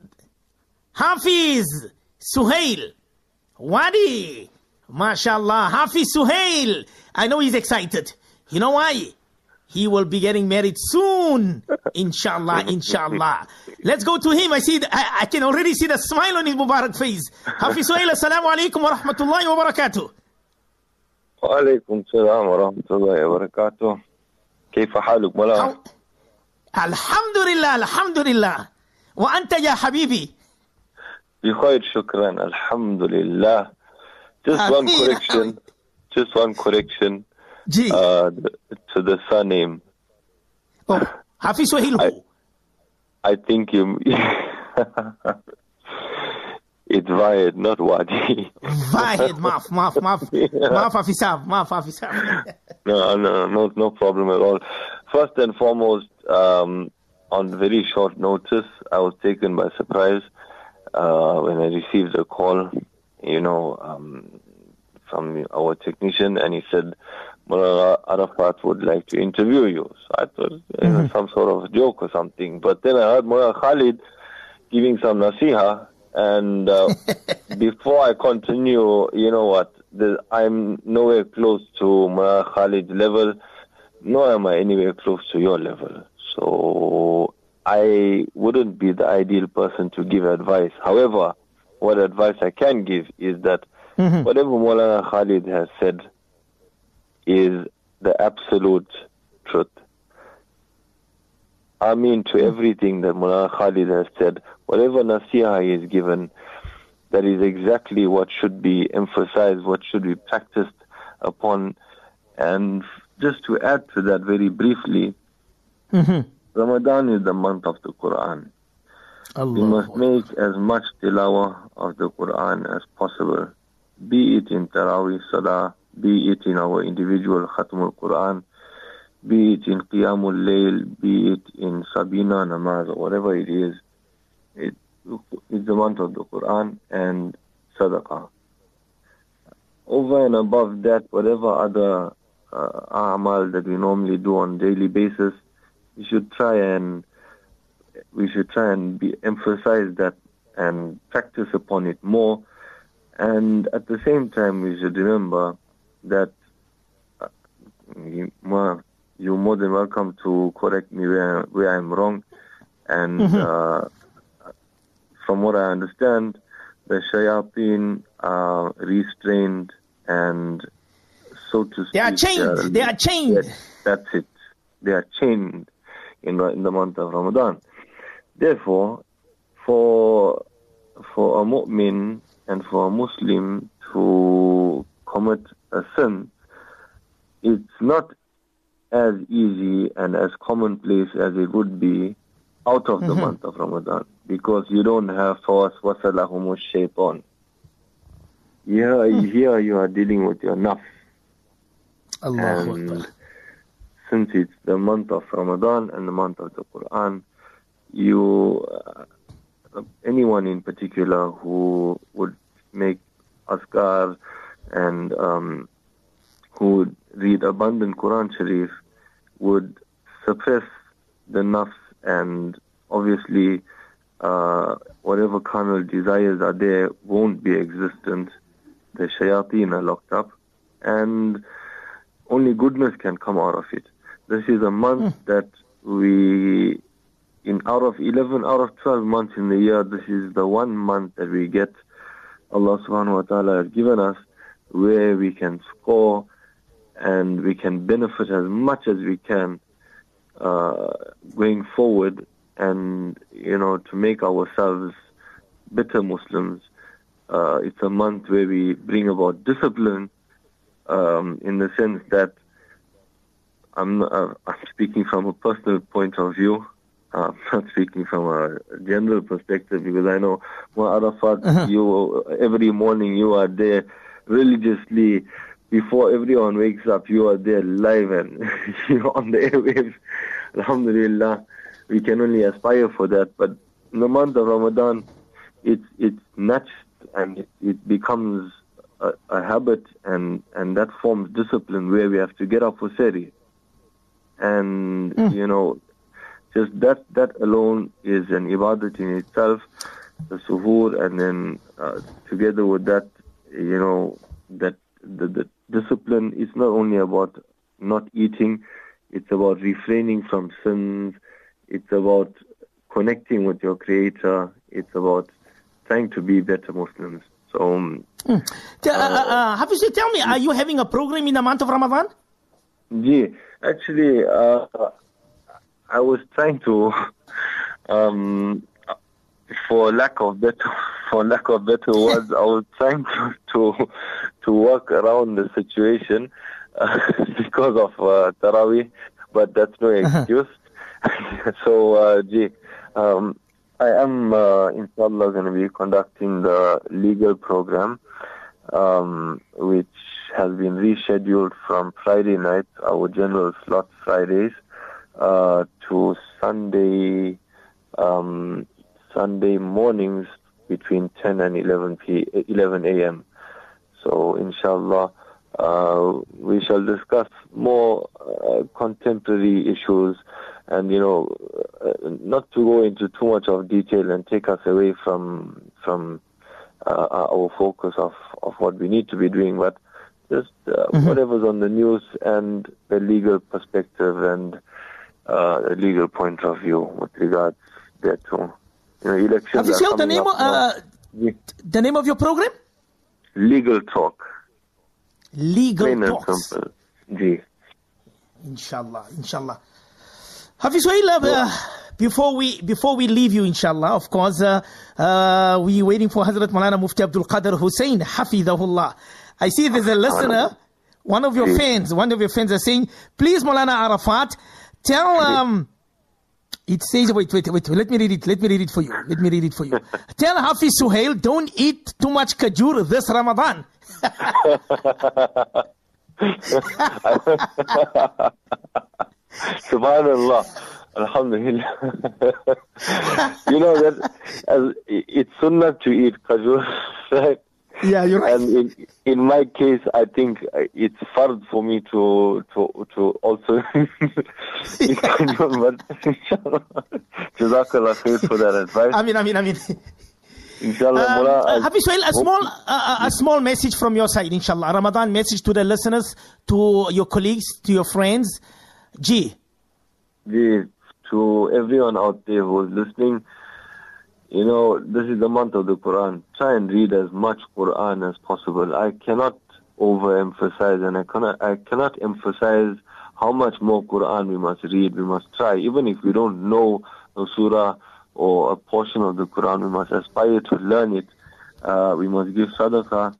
Hafiz Suhail Wadi? MashaAllah. Hafiz Suhail. I know he's excited. You know why? He will be getting married soon. Inshallah, inshallah. Let's go to him. I see, the, I, I can already see the smile on his Mubarak face. Hafiz Suhail, assalamu alaikum wa rahmatullahi wa barakatuh. Wa alaikum salam wa rahmatullahi wa barakatuh. كيف حالك مولانا؟ Alhamdulillah, alhamdulillah. Wa anta ya habibi? بخير شكرا. Alhamdulillah. Just one correction. Just one correction. Uh, to the surname. Oh, Hafiz Suhail. I, I think you. It's Vahid, not Wadi. Vahid, maaf, maaf, maaf, maaf, Hafizab, maaf, Hafizab. No, no, no, no problem at all. First and foremost, um, on very short notice, I was taken by surprise uh, when I received a call, you know, um, from our technician, and he said, Mullah Arafat would like to interview you. So I thought it was mm-hmm. some sort of joke or something. But then I heard Mullah Khalid giving some nasiha, and uh, before I continue, you know what, the, I'm nowhere close to Mullah Khalid's level, nor am I anywhere close to your level. So I wouldn't be the ideal person to give advice. However, what advice I can give is that mm-hmm. whatever Maulana Khalid has said is the absolute truth. I mean to everything that Maulana Khalid has said, whatever nasiha he is given, that is exactly what should be emphasized, what should be practiced upon. And just to add to that very briefly, mm-hmm. Ramadan is the month of the Quran. Allah. We must make as much tilawah of the Quran as possible, be it in Taraweeh Salah, be it in our individual Khatmul Quran, be it in Qiyamul Layl, be it in Sabina Namaz, or whatever it is. It, it's the month of the Quran and Sadaqah. Over and above that, whatever other uh, a'mal that we normally do on a daily basis, we should try and we should try and be, emphasize that and practice upon it more. And at the same time, we should remember that uh, you, you're more than welcome to correct me where, where I'm wrong. And mm-hmm. uh, from what I understand, the shayateen are restrained and, so to speak, they are chained. Uh, they are chained. That, that's it. They are chained in, in the month of Ramadan. Therefore, for for a mu'min and for a Muslim to commit a sin, it's not as easy and as commonplace as it would be out of the mm-hmm. month of Ramadan, because you don't have فَوَسْوَسَ لَهُمُ الشَّيْطَانِ. Here, mm. here you are dealing with your nafs. Allahu and Akbar. Since it's the month of Ramadan and the month of the Quran, you, uh, anyone in particular who would make azkar and um, who would read abundant Quran Sharif would suppress the nafs, and obviously uh, whatever carnal desires are there won't be existent. The shayateen are locked up, and only goodness can come out of it. This is a month mm. that we, in out of eleven, out of twelve months in the year, this is the one month that we get, Allah subhanahu wa ta'ala has given us, where we can score and we can benefit as much as we can uh, going forward, and, you know, to make ourselves better Muslims. Uh, it's a month where we bring about discipline, um, in the sense that I'm, uh, I'm speaking from a personal point of view. Uh, I'm not speaking from a general perspective, because I know, Mu'ah Arafat, uh-huh. you, every morning you are there religiously. Before everyone wakes up, you are there live and you're on the airwaves. Alhamdulillah, we can only aspire for that. But in the month of Ramadan, it's it's natural, and it, it becomes a, a habit, and, and that forms discipline, where we have to get up for sehri. And, mm. you know, just that that alone is an ibadat in itself, the suhoor, and then uh, together with that, you know, that the, the discipline is not only about not eating, it's about refraining from sins, it's about connecting with your Creator, it's about trying to be better Muslims. So, um, mm. uh, uh, uh, Hafiz, tell me, are you having a program in the month of Ramadan? Yeah, actually, uh, I was trying to, um, for lack of better, for lack of better words, I was trying to to, to work around the situation uh, because of uh, Taraweeh, but that's no excuse. Uh-huh. so, uh, gee, um, I am, uh, inshallah, going to be conducting the legal program, um, which has been rescheduled from Friday night, our general slot Fridays, uh, to Sunday, um, Sunday mornings between ten and eleven a.m. So, inshallah, uh, we shall discuss more uh, contemporary issues, and, you know, uh, not to go into too much of detail and take us away from from uh, our focus of, of what we need to be doing, but just uh, mm-hmm. whatever's on the news and the legal perspective and uh, the legal point of view with regards thereto. You know, elections Have you said the name of uh, yeah. the name of your program? Legal Talk. Legal Plain Talks. and simple. Ji. Inshallah, inshallah. Hafiz Suhail, uh, before we before we leave you, inshallah, of course, uh, uh, we're waiting for Hazrat Maulana Mufti Abdul Qadir Hussain, Hafidahullah. I see there's a listener, one of your fans, one of your fans are saying, please, Maulana Arafat, tell, um, it says, wait, wait, wait, let me read it, let me read it for you, let me read it for you. Tell Hafiz Suhail, don't eat too much kajur this Ramadan. Subhanallah. Alhamdulillah. You know that as it's sunnah to eat kajur, right? Yeah, you're right. And in, in my case, I think it's fard for me to to to also eat kajur. But inshallah, jazakallah khair for that advice. I mean, I mean, I mean. Inshallah, um, Mullah, uh, Hafiz Suhail, a small, uh, a small message from your side, inshallah. A Ramadan message to the listeners, to your colleagues, to your friends. Gee. Gee, to everyone out there who is listening, you know, this is the month of the Quran. Try and read as much Quran as possible. I cannot overemphasize, and I cannot, I cannot emphasize how much more Quran we must read. We must try, even if we don't know the surah or a portion of the Quran, we must aspire to learn it. Uh, we must give sadaqah,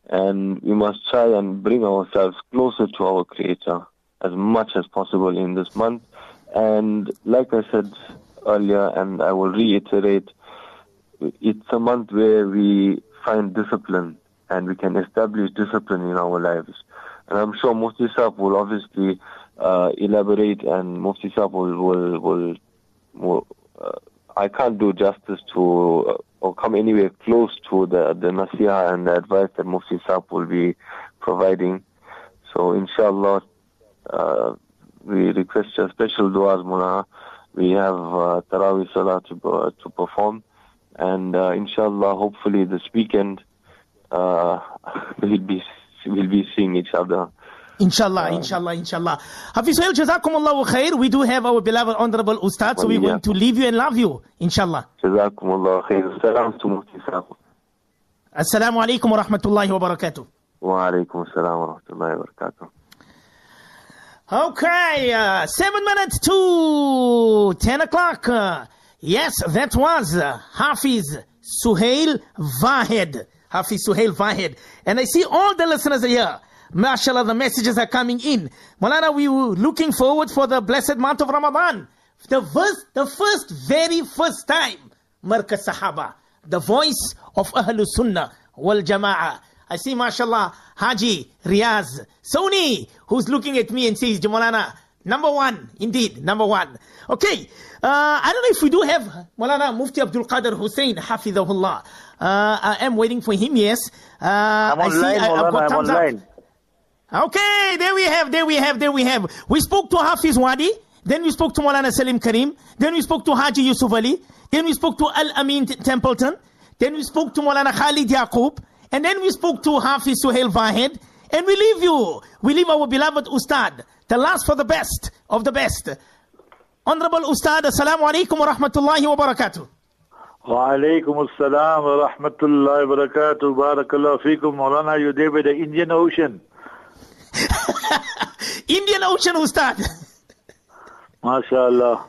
and we must try and bring ourselves closer to our Creator as much as possible in this month. And like I said earlier, and I will reiterate, it's a month where we find discipline and we can establish discipline in our lives. And I'm sure Mufti Saab will obviously uh, elaborate, and Mufti Saab will, will, will, will uh, I can't do justice to uh, or come anywhere close to the, the nasiha and the advice that Mufti Saab will be providing. So inshallah, uh, we request your special du'as, Mullah. We have uh, Taraweeh Salah to, uh, to perform. And uh, inshallah, hopefully this weekend, uh, we'll be, we'll be seeing each other. Inshallah, inshallah, inshallah. Hafiz Suhail, Jazakumullahu khair. We do have our beloved Honorable Ustad, so we're going to leave you and love you, inshallah. Jazakumullahu khair. Salam to Mufti Saab. Assalamu alaikum wa rahmatullahi wa barakatuh. Wa alaikum assalam wa rahmatullahi wa barakatuh. Okay, uh, seven minutes to ten o'clock. Uh, yes, that was uh, Hafiz Suhail Waheed. Hafiz Suhail Waheed. And I see all the listeners are here. MashaAllah, the messages are coming in. Maulana, we were looking forward for the blessed month of Ramadan. The first, the first, very first time, Markaz Sahaba, the voice of Ahlul Sunnah wal Jama'ah. I see, MashaAllah, Haji Riaz Sony, who's looking at me and says, Maulana, number one, indeed, number one. Okay, uh, I don't know if we do have Maulana Mufti Abdul Qadir Hussein, Hafidhahullah. Uh, I am waiting for him, yes. Uh, I'm I online, see, I, I've got I'm thumbs online. up. Okay, there we have, there we have, there we have. We spoke to Hafiz Wadi, then we spoke to Maulana Salim Karim, then we spoke to Haji Yusuf Ali, then we spoke to Al Amin Templeton, then we spoke to Maulana Khalid Yaqub, and then we spoke to Hafiz Suhail Waheed, and we leave you, we leave our beloved Ustad, the last for the best of the best. Honorable Ustad, Assalamu alaikum wa rahmatullahi wa barakatuh. Wa alaikum assalam wa rahmatullahi wa barakatuh. Barakallahu feekum. Maulana, you there by the Indian Ocean. Indian Ocean, Ustad. MashaAllah.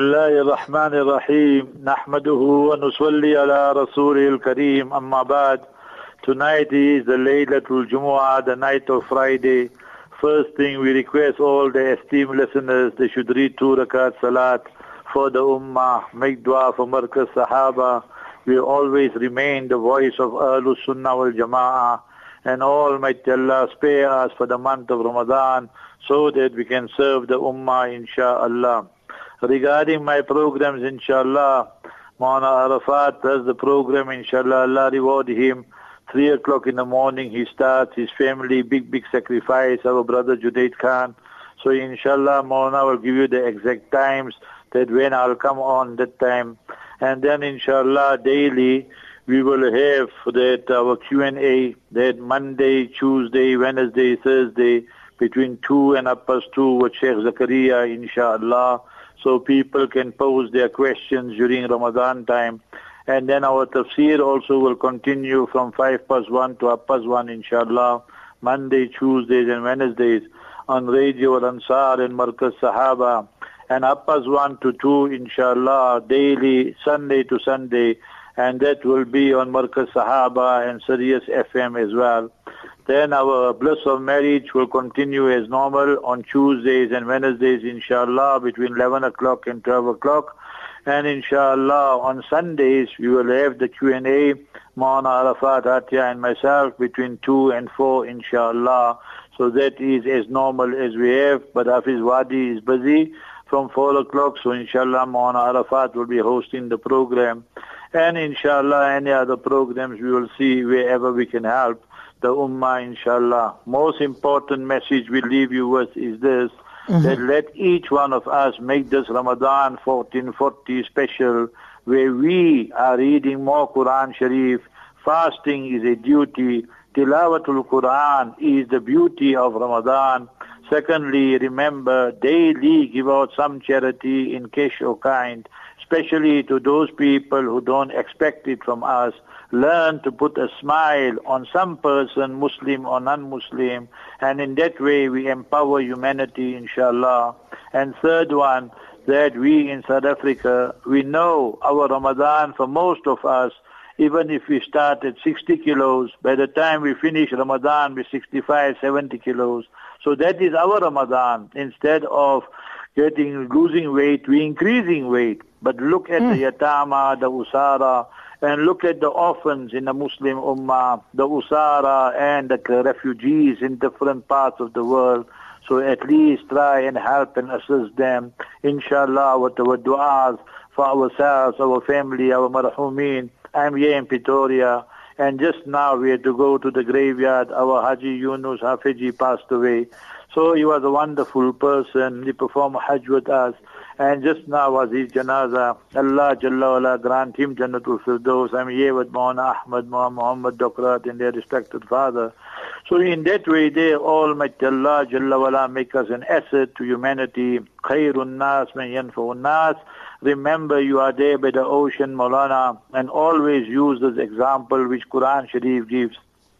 Bismillahirrahmanirrahim. Nahmaduhu wa nusalli ala Rasulil Kareem. Amma ba'd. Tonight is the Laylatul Jumu'ah, the night of Friday. First thing, we request all the esteemed listeners, they should read two rakat salat for the ummah, make dua for Markaz Sahaba. We always remain the voice of Ahlul Sunnah wal Jama'ah. And Almighty Allah spare us for the month of Ramadan so that we can serve the ummah, insha'Allah. Regarding my programs, insha'Allah, Maulana Arafat does the program, insha'Allah, Allah reward him. Three o'clock in the morning he starts, his family, big, big sacrifice, our brother Junaid Khan. So inshallah, Maulana will give you the exact times that when I'll come on that time. And then inshallah, daily, we will have that our Q and A, that Monday, Tuesday, Wednesday, Thursday, between two and up past two with Sheikh Zakaria, inshallah. So people can pose their questions during Ramadan time. And then our tafsir also will continue from five past one to up past one, inshallah, Monday, Tuesdays and Wednesdays on Radio Al-Ansar and Markaz Sahaba. And up past one to two, inshallah, daily, Sunday to Sunday. And that will be on Markaz Sahaba and Sirius F M as well. Then our Bliss of Marriage will continue as normal on Tuesdays and Wednesdays, inshallah, between eleven o'clock and twelve o'clock. And inshallah, on Sundays, we will have the Q and A, Maulana Arafat Atiyah and myself, between two and four, inshallah. So that is as normal as we have, but Hafiz Wadi is busy from four o'clock, so inshallah, Maulana Arafat will be hosting the program. And inshallah, any other programs we will see wherever we can help the ummah, inshallah. Most important message we leave you with is this, mm-hmm. that let each one of us make this Ramadan fourteen forty special, where we are reading more Quran Sharif. Fasting is a duty. Tilawatul Quran is the beauty of Ramadan. Secondly, remember, daily give out some charity in cash or kind, especially to those people who don't expect it from us. Learn to put a smile on some person, Muslim or non-Muslim, and in that way we empower humanity, inshallah. And third one, that we in South Africa, we know our Ramadan for most of us Even if we start at sixty kilos, by the time we finish Ramadan with sixty-five, seventy kilos. So that is our Ramadan. Instead of getting losing weight, we increasing weight. But look at mm. the yatama, the usara, and look at the orphans in the Muslim ummah, the usara and the refugees in different parts of the world. So at least try and help and assist them. Inshallah, with our du'as for ourselves, our family, our marhumeen. I'm here in Pretoria, and just now we had to go to the graveyard. Our Haji Yunus Hafiji passed away. So he was a wonderful person. He performed Hajj with us. And just now was his janaza. Allah Jalla wala grant him Jannatul Firdaus. I'm here with Maulana Ahmad, Muhammad Dokrat and their respected father. So in that way, they all might Allah Jalla wala make us an asset to humanity. Khairun nas man yanfa'un nas. Remember, you are there by the ocean, Maulana, and always use this example which Quran Sharif gives.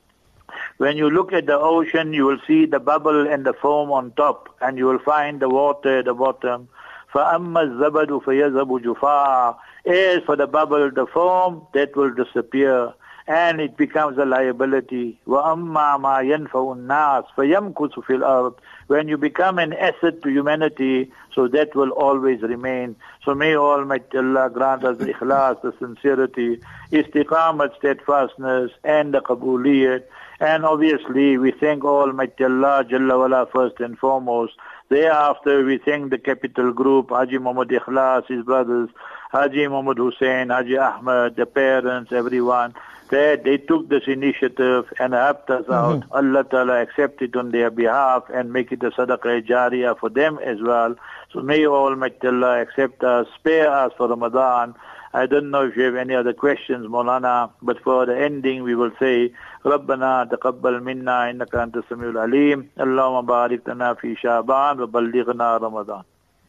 When you look at the ocean, you will see the bubble and the foam on top, and you will find the water at the bottom. فَأَمَّا الزَّبَدُ فَيَذَبُ جُفَاءً. As for the bubble, the foam, that will disappear, and it becomes a liability. وَأَمَّا مَا يَنْفَعُ النَّاسِ فَيَمْكُثُ فِي الْأَرْضِ. When you become an asset to humanity, so that will always remain. So may Almighty Allah grant us the ikhlas, the sincerity, istiqamat, steadfastness, and the qabuliyat. And obviously, we thank Almighty Allah Jalla wala first and foremost. Thereafter, we thank the capital group, Haji Muhammad Ikhlas, his brothers, Haji Muhammad Hussain, Haji Ahmad, the parents, everyone, that they took this initiative and helped us out. Mm-hmm. Allah Ta'ala accept it on their behalf and make it a sadaqah jariyah for them as well. So may Almighty Allah accept us, spare us for Ramadan. I don't know if you have any other questions, Maulana, but for the ending we will say, رَبَّنَا تَقَبَّلْ مِنَّا إِنَّكَ أَنْتَ السَّمِيعُ الْعَلِيمُ اللهم بارك لنا في شعبان وبلغنا رمضان.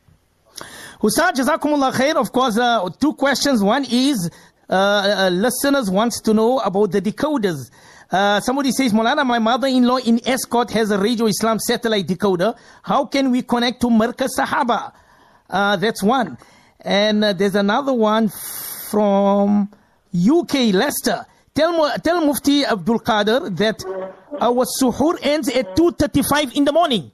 Ustad, Jazakumullah khair. Of course, uh, two questions. One is, uh, uh, listeners wants to know about the decoders. Uh, somebody says, Maulana, my mother-in-law in Escort has a Radio Islam satellite decoder. How can we connect to Markaz Sahaba? Uh, that's one. And uh, there's another one from U K, Leicester. Tell, tell Mufti Abdul Qadir that our suhoor ends at two thirty-five in the morning.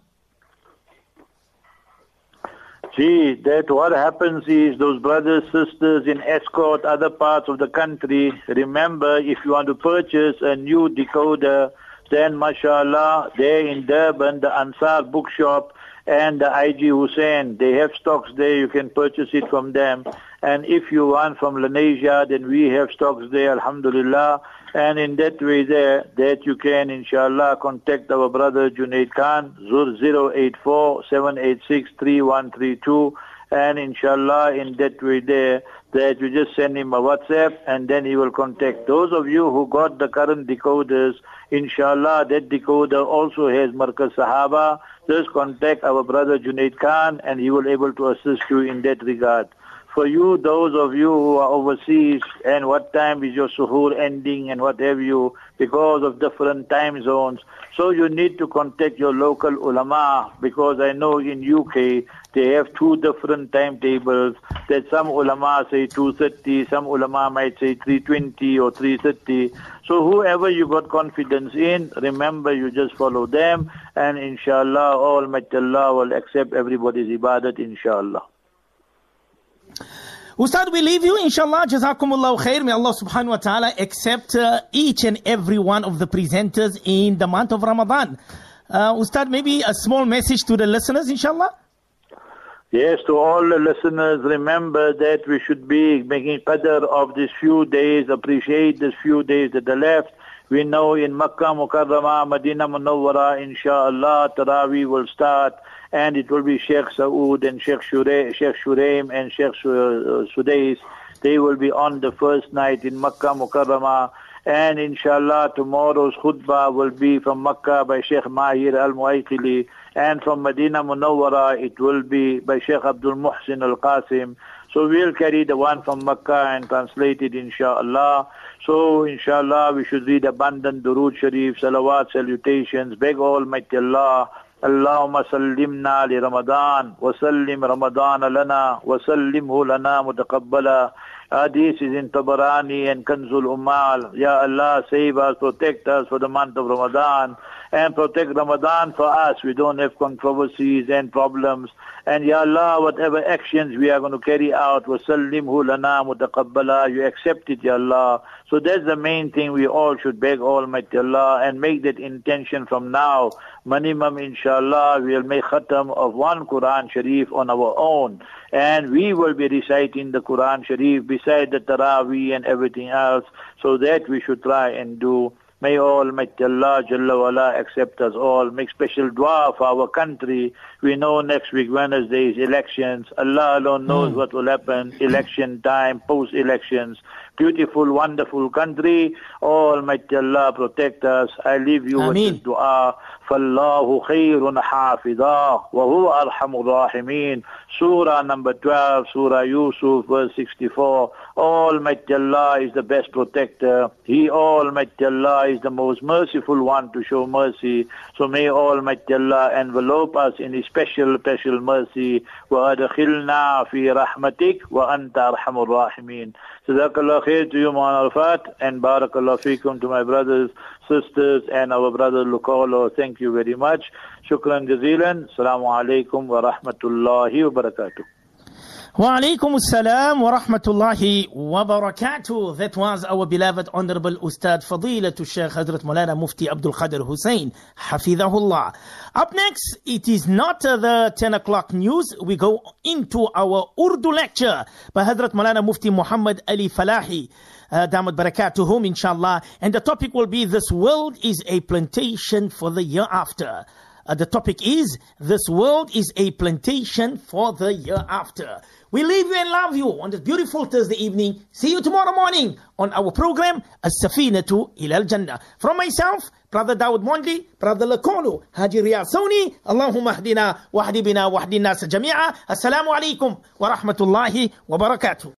See, that what happens is those brothers, sisters in Escort, other parts of the country, remember, if you want to purchase a new decoder, then mashallah, there in Durban, the Ansar bookshop, and the I G Hussain, they have stocks there, you can purchase it from them. And if you want from Lenasia, then we have stocks there, alhamdulillah. And in that way there, that you can, inshallah, contact our brother Junaid Khan, zero eight four, seven eight six, three one three two. And inshallah, in that way there, that you just send him a WhatsApp, and then he will contact. Those of you who got the current decoders, inshallah, that decoder also has Markaz Sahaba. Just contact our brother Junaid Khan, and he will able to assist you in that regard. For you, those of you who are overseas, and what time is your suhoor ending and what have you, because of different time zones, so you need to contact your local ulama, because I know in U K, they have two different timetables, that some ulama say two thirty, some ulama might say three twenty or three thirty. So whoever you got confidence in, remember you just follow them, and inshallah, Almighty Allah will accept everybody's ibadat, inshallah. Ustad, we leave you, inshallah. Jazakumullah khair. May Allah subhanahu wa ta'ala accept uh, each and every one of the presenters in the month of Ramadan. Uh, Ustad, maybe a small message to the listeners, inshallah? Yes, to all the listeners, remember that we should be making qadr of these few days, appreciate these few days that are left. We know in Makkah, Mukarramah, Madinah Munawwara, inshallah, Taraweeh will start, and it will be Sheikh Saud and Sheikh Shuraim, Sheikh Shuraim and Sheikh Sudais. They will be on the first night in Makkah, Mukarramah. And inshallah, tomorrow's khutbah will be from Makkah by Sheikh Mahir Al-Muayqili, and from Madinah Munawwara it will be by Sheikh Abdul Muhsin Al-Qasim. So we'll carry the one from Makkah and translate it, inshallah. So inshallah, we should read abundant durood sharif, salawat, salutations, beg Almighty Allah, Allahumma sallimna li Ramadan, wa sallim Ramadan lana, wa sallimhu lana mutaqabbala. Hadith is in Tabarani and Kanzul Ummal. Ya Allah, save us, protect us for the month of Ramadan, and protect Ramadan for us. We don't have controversies and problems. And Ya Allah, whatever actions we are going to carry out, وَسَلِّمْهُ لَنَا مُتَقَبَّلًا, you accept it, Ya Allah. So that's the main thing we all should beg Almighty Allah and make that intention from now. Minimum, inshallah, we'll make khatam of one Quran Sharif on our own. And we will be reciting the Quran Sharif beside the Taraweeh and everything else. So that we should try and do. May Almighty Allah Jalla wala accept us all. Make special dua for our country. We know next week Wednesday is elections. Allah alone knows mm. what will happen. Election time, post-elections. Beautiful, wonderful country. Almighty Allah protect us. I leave you Ameen. With this dua. فَاللَّهُ خَيْرٌ حَافِظًا وَهُوَ أَرْحَمُ الرَّاحِمِينَ. Surah number twelve, Surah Yusuf, verse sixty-four. Almighty Allah is the best protector. He, Almighty Allah, is the most merciful one to show mercy. So may Almighty Allah envelope us in His special, special mercy. وَأَدْخِلْنَا فِي رَحْمَتِكَ وَأَنْتَ أَرْحَمُ الرَّاحِمِينَ. Jazakallah khair to you, Mawlana Arafat, and Barakallah feekum to my brothers, sisters, and our brother Lukolo. Thank you very much. Shukran jazeelan. Assalamu alaikum wa rahmatullahi wa barakatuh. Wa alaikum assalam wa rahmatullahi wa barakatuh. That was our beloved Honorable Ustad Fadilatul Shaykh Hazrat Maulana Mufti Abdul Qadir Hussain, Hafidhahullah. Up next, it is not uh, the ten o'clock news. We go into our Urdu lecture by Hazrat Maulana Mufti Muhammad Ali Falahi, uh, Damat Barakatuhum, inshallah. And the topic will be, this world is a plantation for the year after. Uh, the topic is, this world is a plantation for the year after. We leave you and love you on this beautiful Thursday evening. See you tomorrow morning on our program, As-Safinatu Ila Al-Jannah. From myself, Brother Dawood Mondli, Brother Lakolo, Haji Riyad Soni, Allahumma hdina, wahdi bina, wahdi nasa jami'a. Assalamu alaikum wa rahmatullahi wa barakatuh.